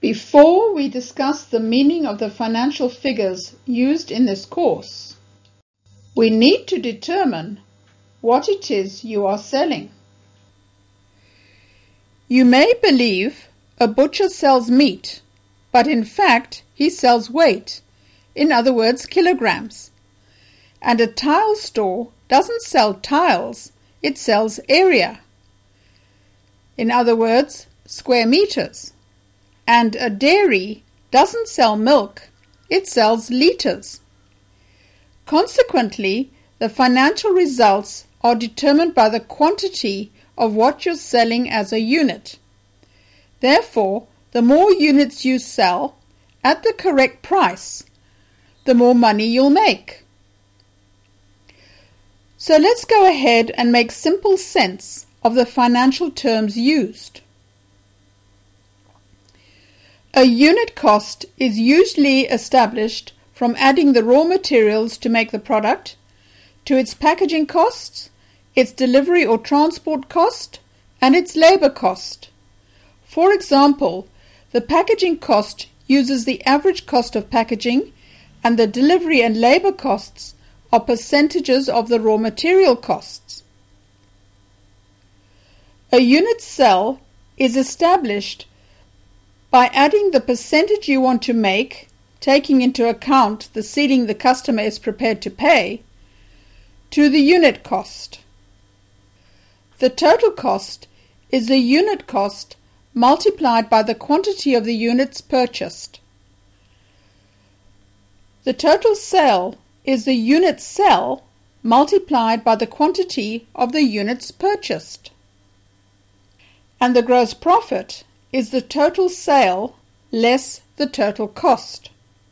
Before we discuss the meaning of the financial figures used in this course, we need to determine what it is you are selling. You may believe a butcher sells meat, but in fact he sells weight, in other words kilograms. And a tile store doesn't sell tiles, it sells area, in other words square meters. And a dairy doesn't sell milk, it sells liters. Consequently, the financial results are determined by the quantity of what you're selling as a unit. Therefore, the more units you sell at the correct price, the more money you'll make. So let's go ahead and make simple sense of the financial terms used. A unit cost is usually established from adding the raw materials to make the product, to its packaging costs, its delivery or transport cost, and its labor cost. For example, the packaging cost uses the average cost of packaging, and the delivery and labor costs are percentages of the raw material costs. A unit sell is established by adding the percentage you want to make, taking into account the ceiling the customer is prepared to pay, to the unit cost. The total cost is the unit cost multiplied by the quantity of the units purchased. The total sale is the unit sell multiplied by the quantity of the units purchased. And the gross profit is the total sale less the total cost.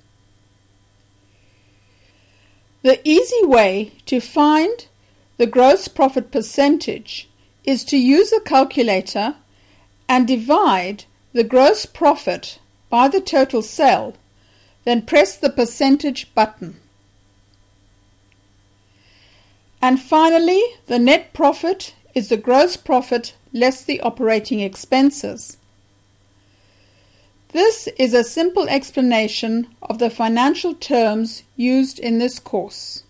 The easy way to find the gross profit percentage is to use a calculator and divide the gross profit by the total sale, then press the percentage button. And finally, the net profit is the gross profit less the operating expenses. This is a simple explanation of the financial terms used in this course.